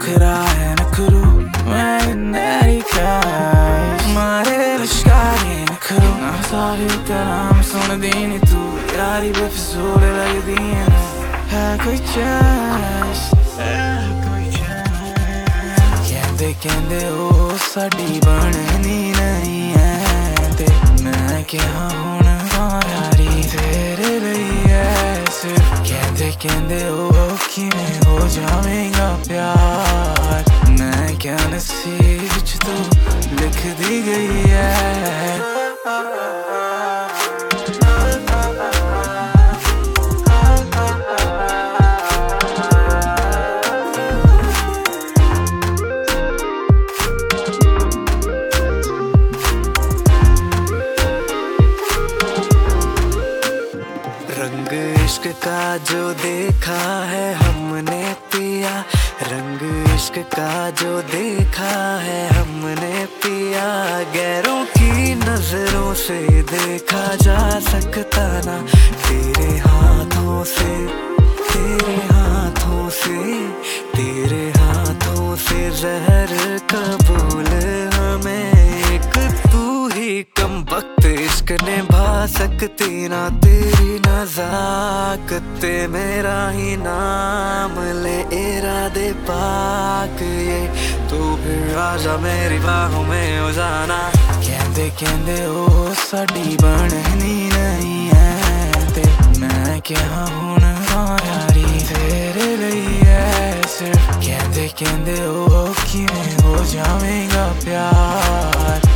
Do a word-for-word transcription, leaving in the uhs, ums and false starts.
नखरा है नखरू मैं मारे लिशकारी नखरू ना सारी कलाम सुनदी नी तू यारी बेफिजूल लगदी है कोई चांस कहंदे कहंदे ओ साडी बननी नहीं है ते मैं क्या हुण यारी तेरे लिए है सिर्फ कहंदे कहंदे ओ किवें हो जावेगा प्यार मैं क्या नसीब च तू लिख दी गई है। रंग इश्क का जो देखा है हमने पिया रंग इश्क का जो देखा है हमने पिया गैरों की नजरों से देखा जा सकता ना तेरे हाथों से तेरे हाथों से तेरे हाथों से जहर कबूल हमें एक तू ही कम वक्त इश्क निभा सकती ना तेरी नज़ाकत मेरा ही नाम ले इरादे पाक ये तू फिर आजा मेरी बाहों में हो जाना कहंदे कहंदे ओ साडी बननी नहीं है ते मैं क्या हुण यारी तेरे लिए है सिर्फ कहंदे कहंदे ओ किवें हो जावेगा प्यार